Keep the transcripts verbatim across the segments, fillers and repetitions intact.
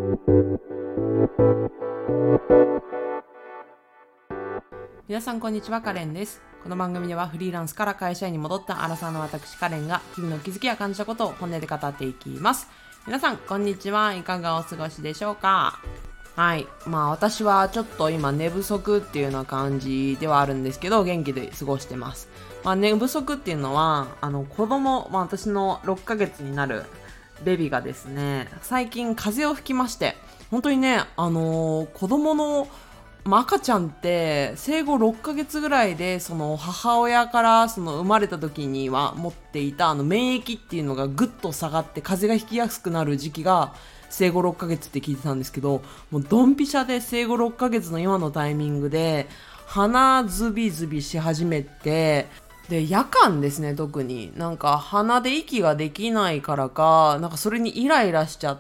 皆さんこんにちは、カレンです。この番組ではフリーランスから会社員に戻ったアラサーの私カレンが日々の気づきや感じたことを本音で語っていきます。皆さんこんにちは、いかがお過ごしでしょうか。はい、まあ私はちょっと今寝不足っていうような感じではあるんですけど、元気で過ごしてます。まあ、寝不足っていうのはあの子供、まあ、私のろっかげつになるベビーがですね、最近風邪をひきまして、本当にね、あのー、子供のまあ、赤ちゃんって生後ろっかげつぐらいでその母親からその生まれた時には持っていたあの免疫っていうのがぐっと下がって風邪がひきやすくなる時期が生後ろっかげつって聞いてたんですけど、もうドンピシャで生後ろっかげつの今のタイミングで鼻ズビズビし始めて、で夜間ですね、特になんか鼻で息ができないからかなんかそれにイライラしちゃって、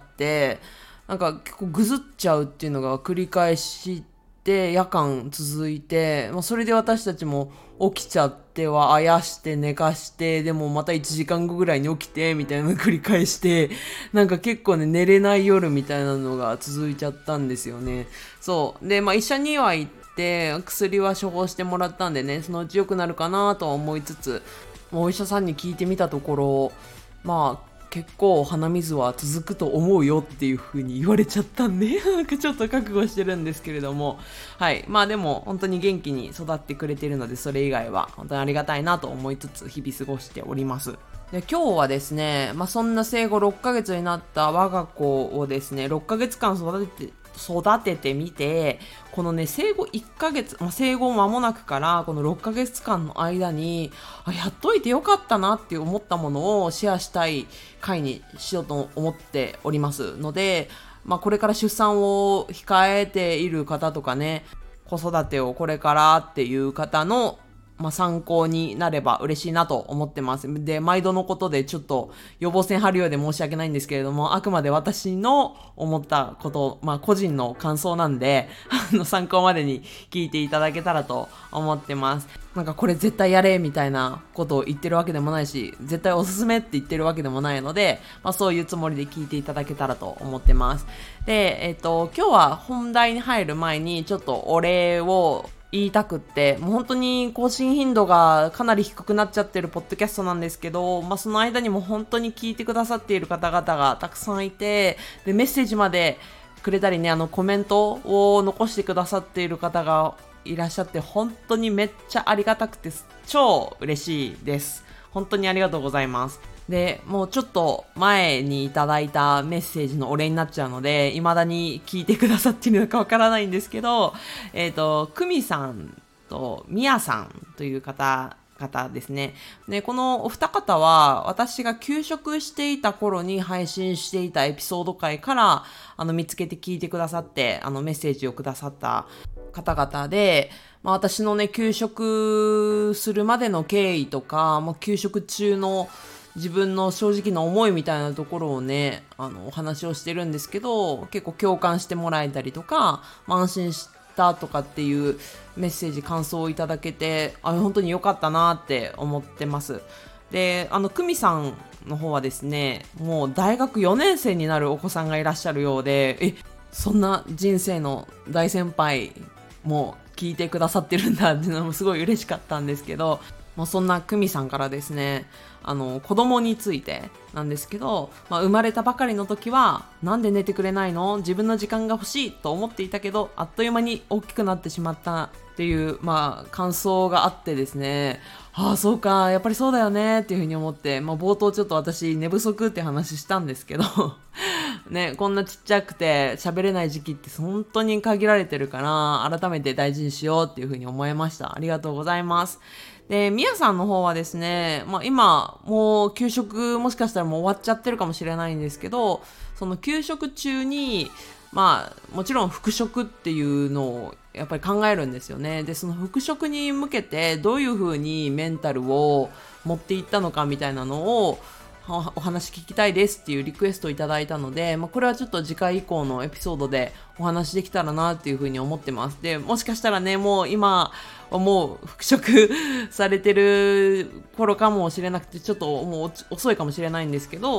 なんか結構ぐずっちゃうっていうのが繰り返しで夜間続いて、まあ、それで私たちも起きちゃってはあやして寝かして、でもまたいちじかんごぐらいに起きてみたいなのを繰り返して、なんか結構ね寝れない夜みたいなのが続いちゃったんですよね。そうで、まあ、医者には行って薬は処方してもらったんでね、そのうち良くなるかなとは思いつつ、お医者さんに聞いてみたところ、まあ結構鼻水は続くと思うよっていう風に言われちゃったんでなんかちょっと覚悟してるんですけれども、はい、まあでも本当に元気に育ってくれているので、それ以外は本当にありがたいなと思いつつ日々過ごしております。で今日はですね、まあ、そんな生後ろっかげつになった我が子をですねろっかげつかん育てて育ててみて、このね生後いっかげつ、まあ、生後間もなくからこのろっかげつかんの間にあやっといてよかったなって思ったものをシェアしたい回にしようと思っておりますので、まあ、これから出産を控えている方とかね、子育てをこれからっていう方のまあ、参考になれば嬉しいなと思ってます。で、毎度のことでちょっと予防線張るようで申し訳ないんですけれども、あくまで私の思ったこと、まあ個人の感想なんで、あの参考までに聞いていただけたらと思ってます。なんかこれ絶対やれみたいなことを言ってるわけでもないし、絶対おすすめって言ってるわけでもないので、まあそういうつもりで聞いていただけたらと思ってます。で、えっと、今日は本題に入る前にちょっとお礼を言いたくって、もう本当に更新頻度がかなり低くなっちゃってるポッドキャストなんですけど、まあその間にも本当に聞いてくださっている方々がたくさんいて、でメッセージまでくれたりね、あのコメントを残してくださっている方がいらっしゃって、本当にめっちゃありがたくて超嬉しいです。本当にありがとうございます。で、もうちょっと前にいただいたメッセージのお礼になっちゃうので、未だに聞いてくださっているのかわからないんですけど、えっと、久美さんとみやさんという方方ですね。で、このお二方は私が休職していた頃に配信していたエピソード回からあの見つけて聞いてくださって、あのメッセージをくださった方々で、まあ、私のね休職するまでの経緯とか、まあ、休職中の自分の正直な思いみたいなところをね、あのお話をしてるんですけど、結構共感してもらえたりとか、まあ、安心したとかっていうメッセージ感想をいただけて、あ本当に良かったなって思ってます。で、あの久美さんの方はですね、もう大学よねん生になるお子さんがいらっしゃるようで、えそんな人生の大先輩も聞いてくださってるんだっていうのもすごい嬉しかったんですけど、もうそんな久美さんからですね、あの子供についてなんですけど、まあ、生まれたばかりの時はなんで寝てくれないの、自分の時間が欲しいと思っていたけど、あっという間に大きくなってしまったっていう、まあ、感想があってですね、ああそうかやっぱりそうだよねっていうふうに思って、まあ、冒頭ちょっと私寝不足って話したんですけどね、こんなちっちゃくて喋れない時期って本当に限られてるから、改めて大事にしようっていうふうに思いました。ありがとうございます。で、みやさんの方はですね、まあ、今もう給食もしかしたらもう終わっちゃってるかもしれないんですけど、その給食中にまあもちろん復職っていうのをやっぱり考えるんですよね。で、その復職に向けてどういう風にメンタルを持っていったのかみたいなのをお話聞きたいですっていうリクエストをいただいたので、まあ、これはちょっと次回以降のエピソードでお話できたらなっていうふうに思ってます。で、もしかしたらね、もう今はもう復職されてる頃かもしれなくて、ちょっともう遅いかもしれないんですけど、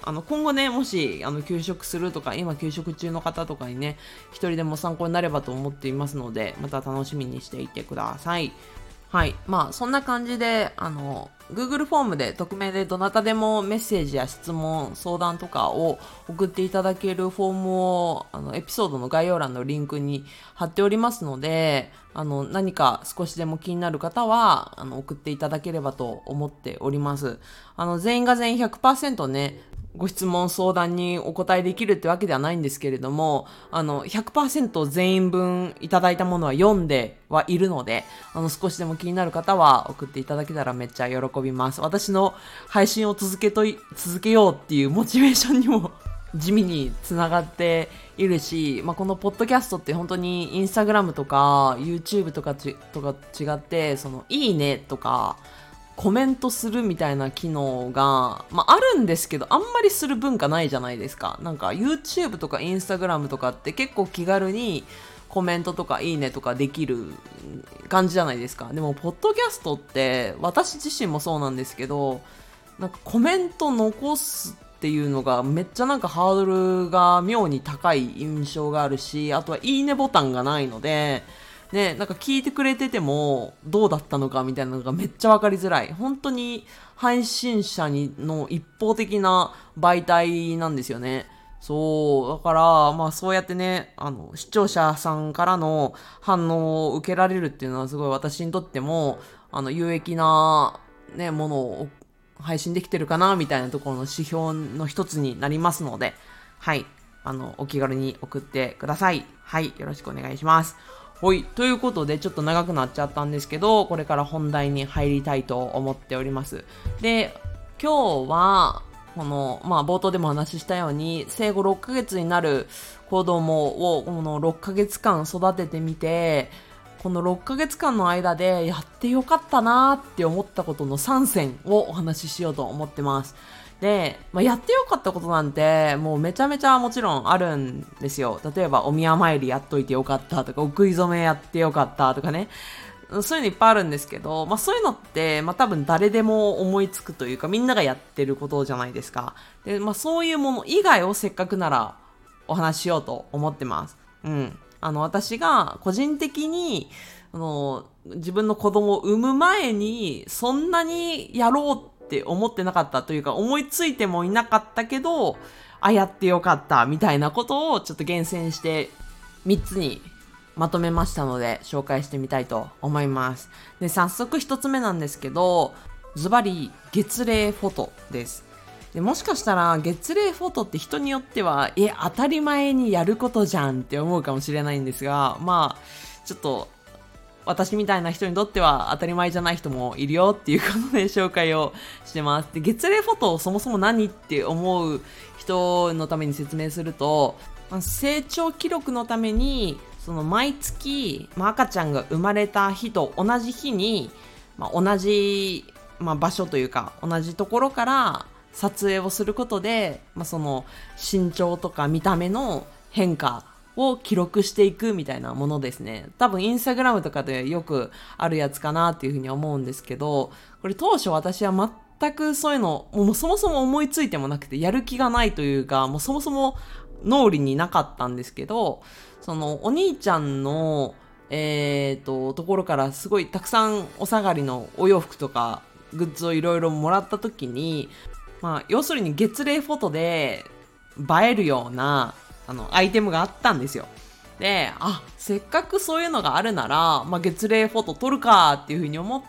あの今後ね、もしあの休職するとか、今休職中の方とかにね、一人でも参考になればと思っていますので、また楽しみにしていてください。はい。まあ、そんな感じで、あの、Google フォームで匿名でどなたでもメッセージや質問、相談とかを送っていただけるフォームを、あの、エピソードの概要欄のリンクに貼っておりますので、あの、何か少しでも気になる方は、あの、送っていただければと思っております。あの、全員が全員ひゃくパーセントね、ご質問相談にお答えできるってわけではないんですけれども、あの ひゃくパーセント 全員分いただいたものは読んではいるので、あの少しでも気になる方は送っていただけたらめっちゃ喜びます。私の配信を続けとい続けようっていうモチベーションにも地味につながっているし、まあ、このポッドキャストって本当にインスタグラムとか YouTube とかちとか違って、そのいいねとかコメントするみたいな機能が、まあ、あるんですけど、あんまりする文化ないじゃないですか。なんか YouTube とか Instagram とかって結構気軽にコメントとかいいねとかできる感じじゃないですか。でもポッドキャストって私自身もそうなんですけど、なんかコメント残すっていうのがめっちゃなんかハードルが妙に高い印象があるし、あとはいいねボタンがないのでね、なんか聞いてくれててもどうだったのかみたいなのがめっちゃわかりづらい。本当に配信者にの一方的な媒体なんですよね。そう。だから、まあそうやってね、あの、視聴者さんからの反応を受けられるっていうのはすごい私にとっても、あの、有益なね、ものを配信できてるかなみたいなところの指標の一つになりますので、はい。あの、お気軽に送ってください。はい。よろしくお願いします。はい。ということで、ちょっと長くなっちゃったんですけど、これから本題に入りたいと思っております。で、今日は、この、まあ、冒頭でもお話ししたように、生後ろっかげつになる子供を、このろっかげつかん育ててみて、このろっかげつかんの間でやってよかったなーって思ったことのさんせんをお話ししようと思ってます。で、まあ、やってよかったことなんてもうめちゃめちゃもちろんあるんですよ。例えばお宮参りやっといてよかったとか、お食い初めやってよかったとかね。そういうのいっぱいあるんですけど、まあそういうのって、まあ多分誰でも思いつくというか、みんながやってることじゃないですか。で、まあそういうもの以外をせっかくならお話ししようと思ってます。うん。あの、私が個人的に、あの、自分の子供を産む前に、そんなにやろうって思ってなかったというか、思いついてもいなかったけど、あ、やってよかったみたいなことをちょっと厳選してみっつにまとめましたので紹介してみたいと思います。で、早速ひとつめなんですけど、ズバリ月齢フォトです。で、もしかしたら月齢フォトって人によっては、え、当たり前にやることじゃんって思うかもしれないんですが、まあ、ちょっと私みたいな人にとっては当たり前じゃない人もいるよっていうことで紹介をしてます。で、月齢フォトをそもそも何って思う人のために説明すると、成長記録のためにその毎月、まあ、赤ちゃんが生まれた日と同じ日に、まあ、同じ、まあ、場所というか同じところから撮影をすることで、まあ、その身長とか見た目の変化を記録していくみたいなものですね。多分インスタグラムとかでよくあるやつかなっていうふうに思うんですけど、これ当初私は全くそういうのもうそもそも思いついてもなくて、やる気がないというか、もうそもそも脳裏になかったんですけど、そのお兄ちゃんのえーとところからすごいたくさんお下がりのお洋服とかグッズをいろいろもらった時に、まあ要するに月齢フォトで映えるようなあのアイテムがあったんですよ。で、あ、せっかくそういうのがあるなら、まあ、月齢フォト撮るかっていうふうに思って、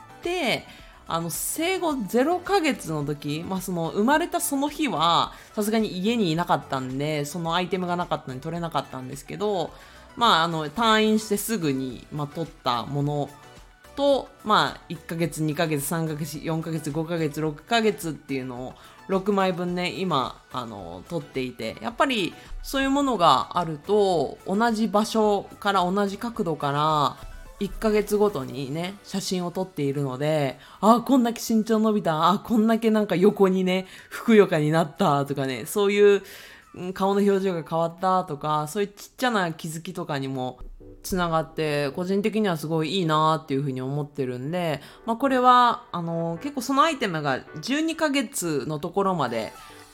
あの生後ゼロかげつの時、まあ、その生まれたその日はさすがに家にいなかったんで、そのアイテムがなかったので撮れなかったんですけど、まあ、あの退院してすぐに、まあ、撮ったものと、まあ、いっかげつにかげつさんかげつよんかげつごかげつろっかげつっていうのをろくまいぶんね今あの撮っていて、やっぱりそういうものがあると同じ場所から同じ角度からいっかげつごとにね写真を撮っているので、あ、こんだけ身長伸びた、あ、こんだけなんか横にねふくよかになったとかね、そういう顔の表情が変わったとか、そういうちっちゃな気づきとかにもつながって、個人的にはすごいいいなっていうふうに思ってるんで、まあ、これはあの結構そのアイテムがじゅうにかげつのところまで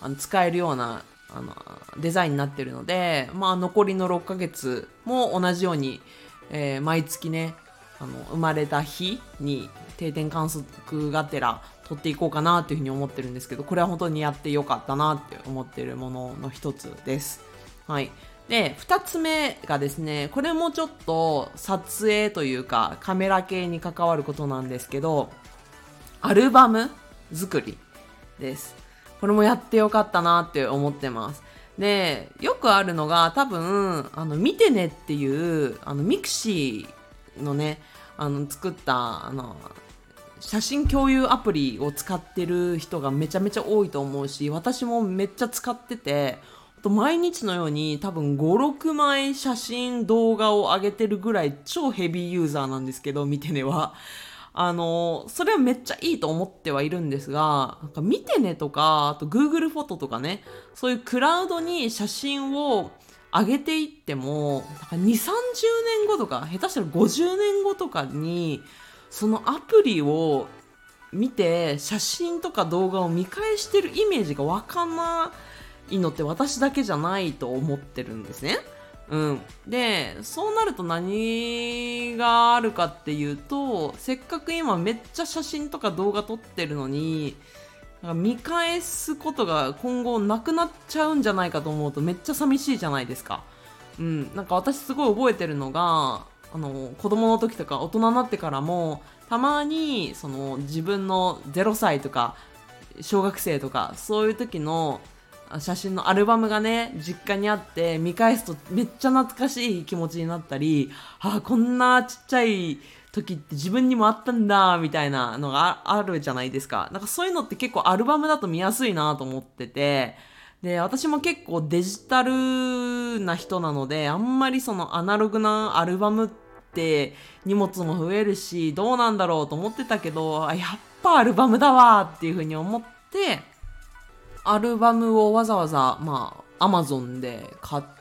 あの使えるようなあのデザインになってるので、まあ残りのろっかげつも同じように、えー毎月ね、あの生まれた日に定点観測がてら撮っていこうかなっていうふうに思ってるんですけど、これは本当にやってよかったなって思ってるものの一つです。はい。で、二つ目がですね、これもちょっと撮影というかカメラ系に関わることなんですけど、アルバム作りです。これもやってよかったなって思ってます。で、よくあるのが多分、あの、見てねっていう、あの、ミクシーのね、あの、作った、あの、写真共有アプリを使ってる人がめちゃめちゃ多いと思うし、私もめっちゃ使ってて、毎日のように多分ご、ろくまい写真動画を上げてるぐらい超ヘビーユーザーなんですけど、見てねは。あの、それはめっちゃいいと思ってはいるんですが、なんか見てねとか、あと Google フォトとかね、そういうクラウドに写真を上げていっても、なんかに、さんじゅうねんごとか、下手したらごじゅうねんごとかに、そのアプリを見て、写真とか動画を見返してるイメージがわかんないのって私だけじゃないと思ってるんですね。うん。で、そうなると何があるかっていうと、せっかく今めっちゃ写真とか動画撮ってるのに、なんか見返すことが今後なくなっちゃうんじゃないかと思うとめっちゃ寂しいじゃないですか。うん。なんか私すごい覚えてるのが、あの、子供の時とか大人になってからも、たまに、その自分のゼロさいとか、小学生とか、そういう時の写真のアルバムがね、実家にあって見返すとめっちゃ懐かしい気持ちになったり、ああ、こんなちっちゃい時って自分にもあったんだみたいなのがあるじゃないですか。なんかそういうのって結構アルバムだと見やすいなと思ってて、で、私も結構デジタルな人なので、あんまりそのアナログなアルバムって荷物も増えるし、どうなんだろうと思ってたけど、あ、やっぱアルバムだわっていう風に思って、アルバムをわざわざ、まあ、アマゾンで買って、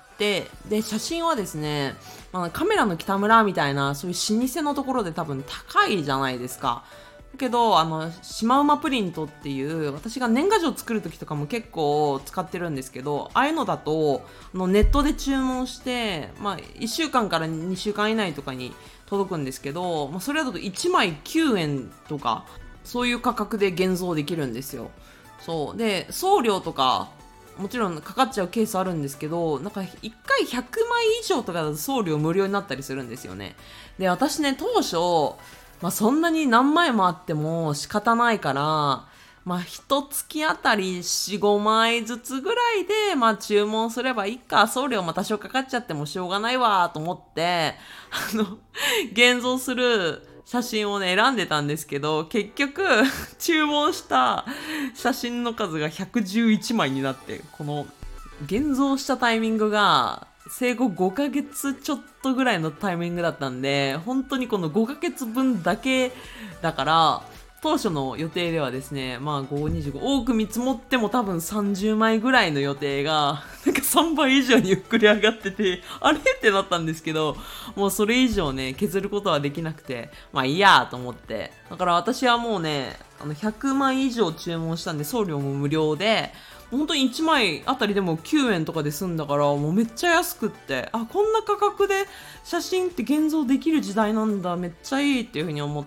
で、写真はですね、まあ、カメラの北村みたいな、そういう老舗のところで多分高いじゃないですか。だけど、あの、シマウマプリントっていう、私が年賀状作るときとかも結構使ってるんですけど、ああいうのだと、あのネットで注文して、まあ、いっしゅうかんからにしゅうかん以内とかに届くんですけど、まあ、それだといちまいきゅうえんとか、そういう価格で現像できるんですよ。そう。で、送料とか、もちろんかかっちゃうケースあるんですけど、なんかいっかいひゃくまい以上とかだと送料無料になったりするんですよね。で、私ね、当初、まあそんなに何枚もあっても仕方ないから、まあ一月あたりよん、ごまいずつぐらいで、まあ注文すればいいか、送料も多少かかっちゃってもしょうがないわと思って、あの、現像する写真をね、選んでたんですけど、結局、注文した写真の数がひゃくじゅういちまいになって、この、現像したタイミングが、生後ごかげつちょっとぐらいのタイミングだったんで、本当にこのごかげつぶんだけだから、当初の予定ではですね、まあご、にじゅうご、多く見積もっても多分さんじゅうまいぐらいの予定が、なんかさんばい以上に膨れ上がってて、あれってなったんですけど、もうそれ以上ね、削ることはできなくて、まあいいやと思って。だから私はもうね、あのひゃくまい以上注文したんで送料も無料で、本当にいちまいあたりでもきゅうえんとかで済んだから、もうめっちゃ安くって、あ、こんな価格で写真って現像できる時代なんだ、めっちゃいいっていう風に思って、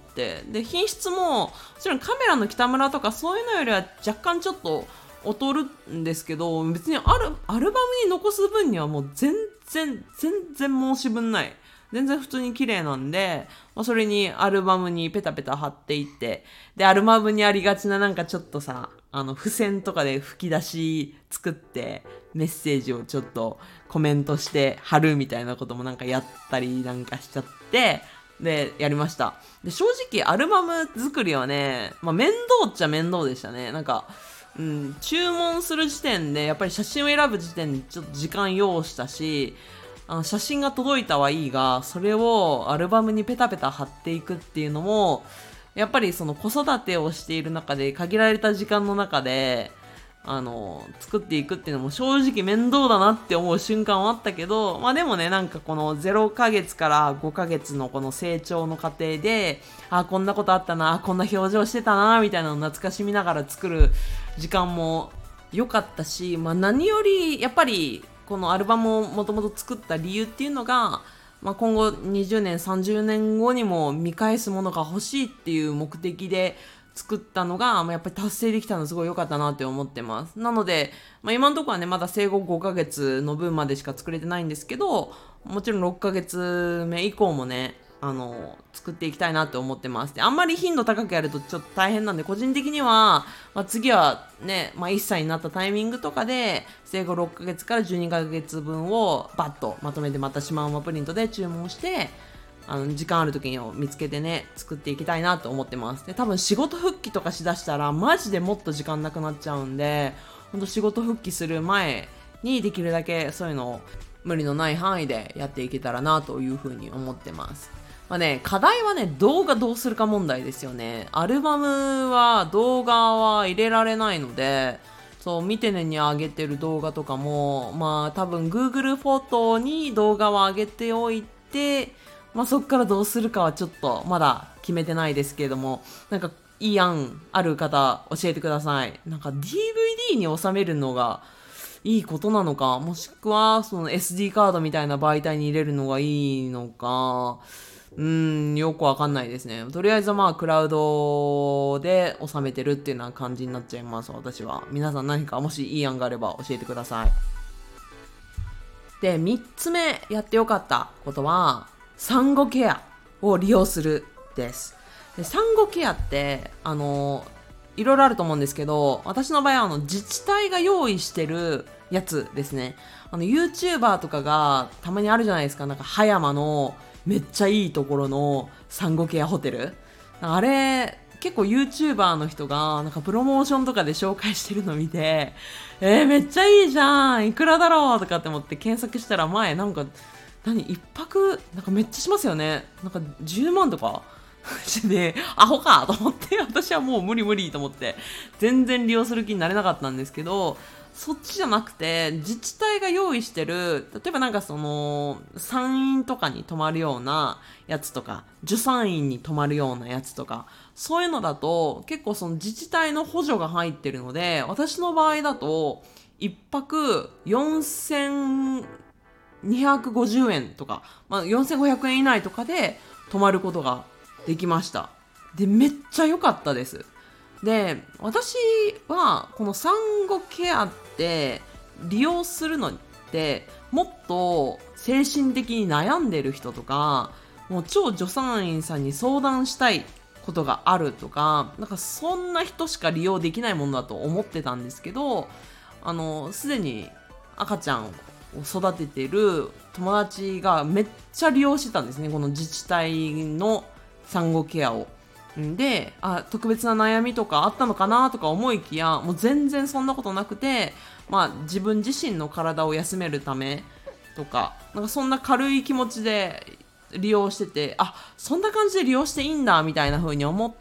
で、品質も、もちろんカメラの北村とかそういうのよりは若干ちょっと劣るんですけど、別にアル、アルバムに残す分にはもう全然、全然申し分ない。全然普通に綺麗なんで、まあ、それにアルバムにペタペタ貼っていって、で、アルバムにありがちななんかちょっとさ、あの、付箋とかで吹き出し作って、メッセージをちょっとコメントして貼るみたいなこともなんかやったりなんかしちゃって、で、やりました。で、正直アルバム作りはね、まあ面倒っちゃ面倒でしたね。なんか、うん、注文する時点で、やっぱり写真を選ぶ時点でちょっと時間要したし、あの写真が届いたはいいが、それをアルバムにペタペタ貼っていくっていうのも、やっぱりその子育てをしている中で限られた時間の中で、あの、作っていくっていうのも正直面倒だなって思う瞬間はあったけど、まあでもね、なんかこのゼロかげつからごかげつのこの成長の過程で、あ、こんなことあったな、こんな表情してたな、みたいなのを懐かしみながら作る時間も良かったし、まあ、何よりやっぱりこのアルバムをもともと作った理由っていうのが、まあ、今後にじゅうねんさんじゅうねんごにも見返すものが欲しいっていう目的で作ったのが、まあ、やっぱり達成できたのすごい良かったなって思ってます。なので、まあ、今のところはねまだ生後ごかげつの分までしか作れてないんですけど、もちろんろっかげつめ以降もねあの作っていきたいなって思ってます。であんまり頻度高くやるとちょっと大変なんで、個人的には、まあ、次はね、まあ、いっさいになったタイミングとかで生後ろっかげつからじゅうにかげつぶんをバッとまとめてまたシマウマプリントで注文して、あの時間ある時に見つけてね作っていきたいなと思ってます。で多分仕事復帰とかしだしたらマジでもっと時間なくなっちゃうんで、ほんと仕事復帰する前にできるだけそういうのを無理のない範囲でやっていけたらなというふうに思ってます。まあね、課題はね動画どうするか問題ですよね。アルバムは動画は入れられないので、そう見てねに上げてる動画とかもまあ多分 Google フォトに動画を上げておいて、まあ、そっからどうするかはちょっとまだ決めてないですけれども、なんかいい案ある方教えてください。なんか ディーブイディー に収めるのがいいことなのか、もしくはその エスディー カードみたいな媒体に入れるのがいいのか、うーんよくわかんないですね。とりあえずまあクラウドで収めてるっていうような感じになっちゃいます。私は。皆さん何かもしいい案があれば教えてください。でみっつめやってよかったことは産後ケアを利用するです。で産後ケアってあのいろいろあると思うんですけど、私の場合はあの自治体が用意してるやつですね。あの YouTuber とかがたまにあるじゃないですか。なんか葉山のめっちゃいいところの産後ケアホテル、あれ結構 YouTuber の人がなんかプロモーションとかで紹介してるの見て、えー、めっちゃいいじゃんいくらだろうとかって思って検索したら、前なんか何一泊なんかめっちゃしますよね。なんかじゅうまんとかでアホかと思って、私はもう無理無理と思って全然利用する気になれなかったんですけど、そっちじゃなくて自治体が用意してる、例えばなんかその産院とかに泊まるようなやつとか助産院に泊まるようなやつとか、そういうのだと結構その自治体の補助が入ってるので、私の場合だと一泊よんせんにひゃくごじゅうえんとか、まあ、よんせんごひゃくえん以内とかで泊まることができました。でめっちゃ良かったです。で私はこの産後ケアって利用するのってもっと精神的に悩んでる人とか、もう超助産院さんに相談したいことがあるとか、なんかそんな人しか利用できないものだと思ってたんですけど、あのすでに赤ちゃんを育ててる友達がめっちゃ利用してたんですね、この自治体の産後ケアを。で、あ、特別な悩みとかあったのかなとか思いきや、もう全然そんなことなくて、まあ自分自身の体を休めるためとか、なんかそんな軽い気持ちで利用してて、あ、そんな感じで利用していいんだみたいな風に思って、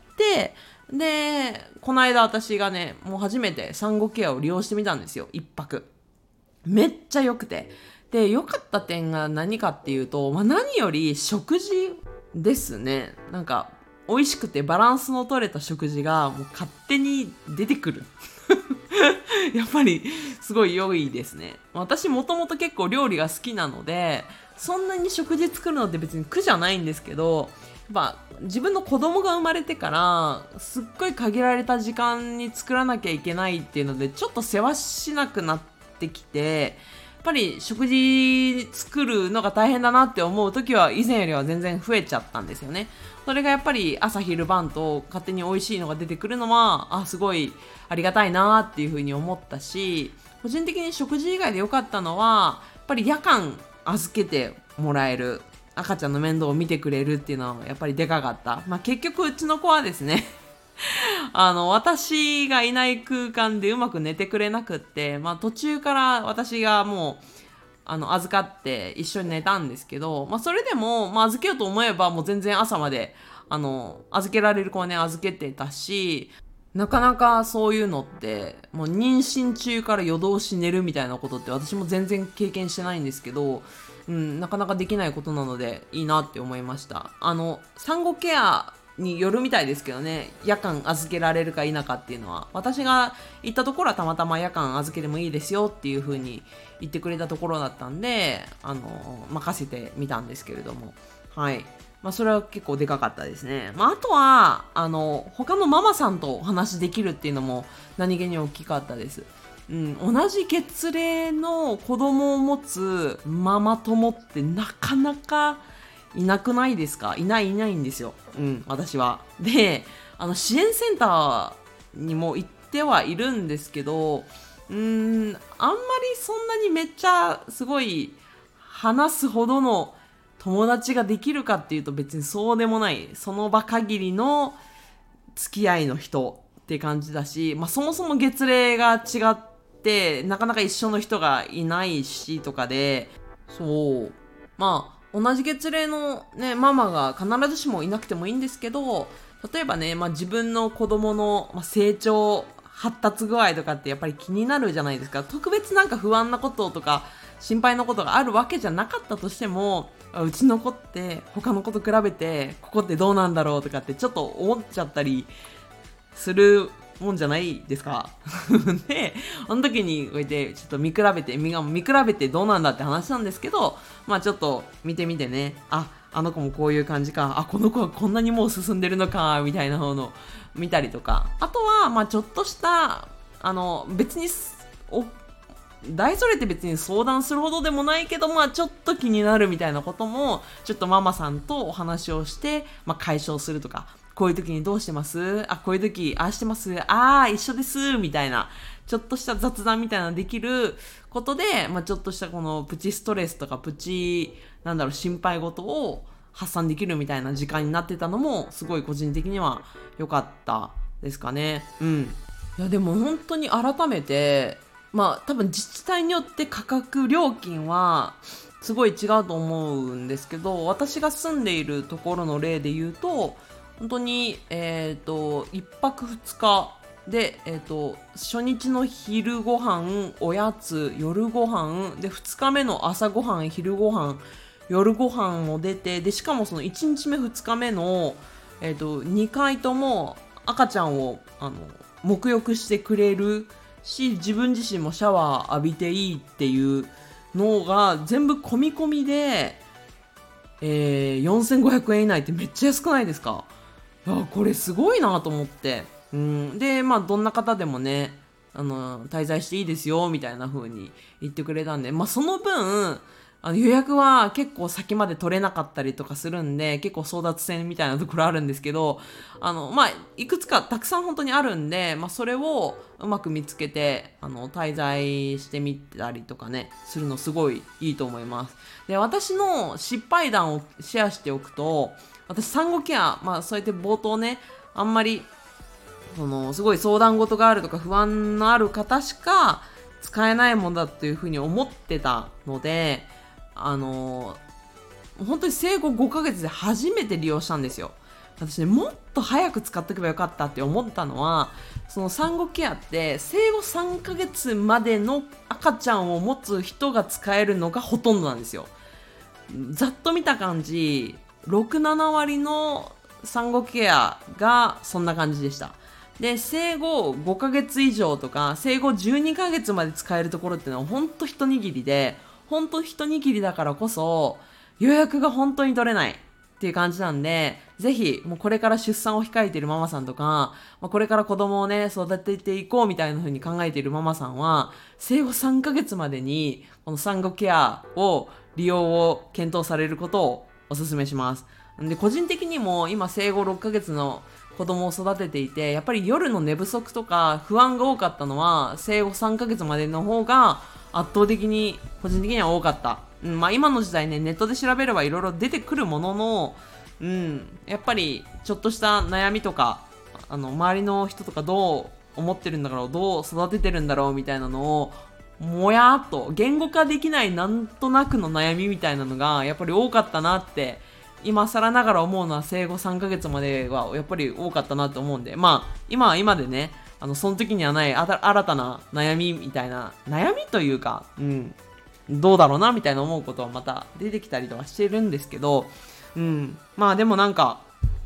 でこの間私がねもう初めて産後ケアを利用してみたんですよ、一泊。めっちゃ良くて、で良かった点が何かっていうと、まあ、何より食事ですね。なんか美味しくてバランスの取れた食事がもう勝手に出てくるやっぱりすごい良いですね。私もともと結構料理が好きなので、そんなに食事作るのって別に苦じゃないんですけど、やっぱ自分の子供が生まれてからすっごい限られた時間に作らなきゃいけないっていうので、ちょっと世話しなくなってきて、やっぱり食事作るのが大変だなって思う時は以前よりは全然増えちゃったんですよね。それがやっぱり朝昼晩と勝手に美味しいのが出てくるのは、あ、すごいありがたいなっていうふうに思ったし、個人的に食事以外で良かったのはやっぱり夜間預けてもらえる、赤ちゃんの面倒を見てくれるっていうのはやっぱりでかかった。まあ結局うちの子はですねあの私がいない空間でうまく寝てくれなくって、まあ、途中から私がもうあの預かって一緒に寝たんですけど、まあ、それでも、まあ、預けようと思えばもう全然朝まであの預けられる子はね預けてたし、なかなかそういうのってもう妊娠中から夜通し寝るみたいなことって私も全然経験してないんですけど、うん、なかなかできないことなのでいいなって思いました。あの産後ケアによるみたいですけどね、夜間預けられるか否かっていうのは。私が行ったところはたまたま夜間預けてもいいですよっていう風に言ってくれたところだったんで、あの任せてみたんですけれども、はい。まあそれは結構でかかったですね。まああとは、あの、他のママさんとお話できるっていうのも何気に大きかったです。うん、同じ月齢の子供を持つママ友ってなかなかいなくないですか？いないいないんですよ。うん、私は。で、あの、支援センターにも行ってはいるんですけど、うーん、あんまりそんなにめっちゃすごい話すほどの友達ができるかっていうと別にそうでもない。その場限りの付き合いの人って感じだし、まあそもそも月齢が違って、なかなか一緒の人がいないしとかで、そう。まあ、同じ月齢のね、ママが必ずしもいなくてもいいんですけど、例えばね、まあ自分の子供のまあ成長、発達具合とかってやっぱり気になるじゃないですか。特別なんか不安なこととか心配なことがあるわけじゃなかったとしても、うちの子って他の子と比べてここってどうなんだろうとかってちょっと思っちゃったりするもんじゃないですか。で、あの時にこうやってちょっと見比べて、見見比べてどうなんだって話なんですけど、まあちょっと見てみてね、あ、あの子もこういう感じか、あ、この子はこんなにもう進んでるのか、みたいなのを見たりとか、あとは、まあちょっとした、あの、別に、お、大それて別に相談するほどでもないけど、まあちょっと気になるみたいなことも、ちょっとママさんとお話をして、まあ解消するとか、こういう時にどうしてます？あ、こういう時、ああしてます？ああ、一緒です、みたいな、ちょっとした雑談みたいなのできることで、まあちょっとしたこのプチストレスとかプチ、なんだろう、心配事を発散できるみたいな時間になってたのも、すごい個人的には良かったですかね。うん。いや、でも本当に改めて、まあ多分自治体によって価格料金はすごい違うと思うんですけど、私が住んでいるところの例で言うと、本当に、えっと、一泊二日で、えっと、初日の昼ご飯、おやつ、夜ご飯、で、二日目の朝ご飯、昼ご飯、夜ご飯も出て、で、しかもその一日目、二日目の、えっと、二回とも赤ちゃんを、あの、沐浴してくれるし、自分自身もシャワー浴びていいっていうのが全部込み込みで、えー、よんせんごひゃくえん以内ってめっちゃ安くないですか？あ、これすごいなと思って。うん。で、まあ、どんな方でもね、あの、滞在していいですよ、みたいな風に言ってくれたんで、まあ、その分、あの予約は結構先まで取れなかったりとかするんで、結構争奪戦みたいなところあるんですけど、あの、まあ、いくつかたくさん本当にあるんで、まあ、それをうまく見つけて、あの、滞在してみたりとかね、するのすごいいいと思います。で、私の失敗談をシェアしておくと、私産後ケア、まあそうやって冒頭ね、あんまりそのすごい相談事があるとか不安のある方しか使えないものだというふうに思ってたので、あの本当に生後ごかげつで初めて利用したんですよ。私ね、もっと早く使っておけばよかったって思ったのは、その産後ケアって生後さんかげつまでの赤ちゃんを持つ人が使えるのがほとんどなんですよ。ざっと見た感じ、ろく、ななわりの産後ケアがそんな感じでした。で、生後ごかげつ以上とか、生後じゅうにかげつまで使えるところっていうのは本当一握りで、本当一握りだからこそ、予約が本当に取れないっていう感じなんで、ぜひ、もうこれから出産を控えているママさんとか、まあ、これから子供をね、育てていこうみたいな風に考えているママさんは、生後さんかげつまでに、この産後ケアを利用を検討されることをおすすめします。で、個人的にも今生後ろっかげつの子供を育てていて、やっぱり夜の寝不足とか不安が多かったのは生後さんかげつまでの方が圧倒的に個人的には多かった。うん、まあ今の時代ね、ネットで調べればいろいろ出てくるものの、うん、やっぱりちょっとした悩みとか、あの周りの人とかどう思ってるんだろう、どう育ててるんだろうみたいなのをもやっと言語化できないなんとなくの悩みみたいなのがやっぱり多かったなって今更ながら思うのは生後さんかげつまではやっぱり多かったなと思うんで、まあ今は今でね、あのその時にはないあた新たな悩みみたいな悩みというか、うんどうだろうなみたいな思うことはまた出てきたりとかしてるんですけど、うんまあでもなんか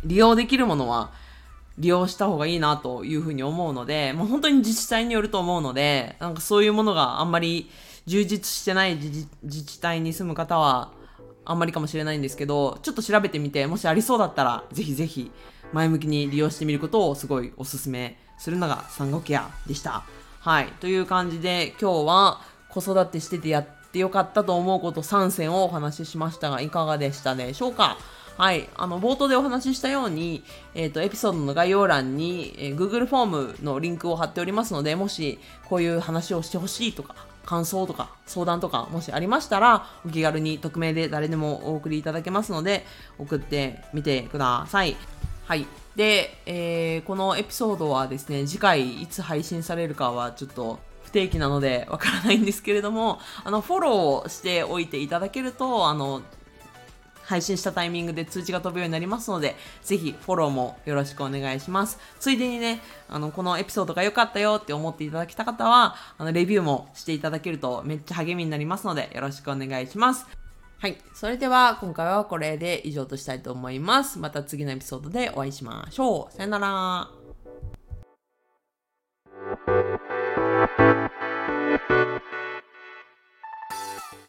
利用できるものは利用した方がいいなというふうに思うので、もう本当に自治体によると思うので、なんかそういうものがあんまり充実してない自自治体に住む方はあんまりかもしれないんですけど、ちょっと調べてみて、もしありそうだったらぜひぜひ前向きに利用してみることをすごいおすすめするのが産後ケアでした。はい。という感じで今日は子育てしててやってよかったと思うことさん選をお話ししましたが、いかがでしたでしょうか。はい。あの、冒頭でお話ししたように、えっと、エピソードの概要欄に、えー Google フォームのリンクを貼っておりますので、もしこういう話をしてほしいとか、感想とか相談とかもしありましたら、お気軽に匿名で誰でもお送りいただけますので、送ってみてください。はい。で、えーこのエピソードはですね、次回いつ配信されるかはちょっと不定期なのでわからないんですけれども、あの、フォローしておいていただけると、あの、配信したタイミングで通知が飛ぶようになりますので、ぜひフォローもよろしくお願いします。ついでにね、あの、このエピソードが良かったよって思っていただけた方は、あの、レビューもしていただけるとめっちゃ励みになりますので、よろしくお願いします。はい。それでは、今回はこれで以上としたいと思います。また次のエピソードでお会いしましょう。さよなら。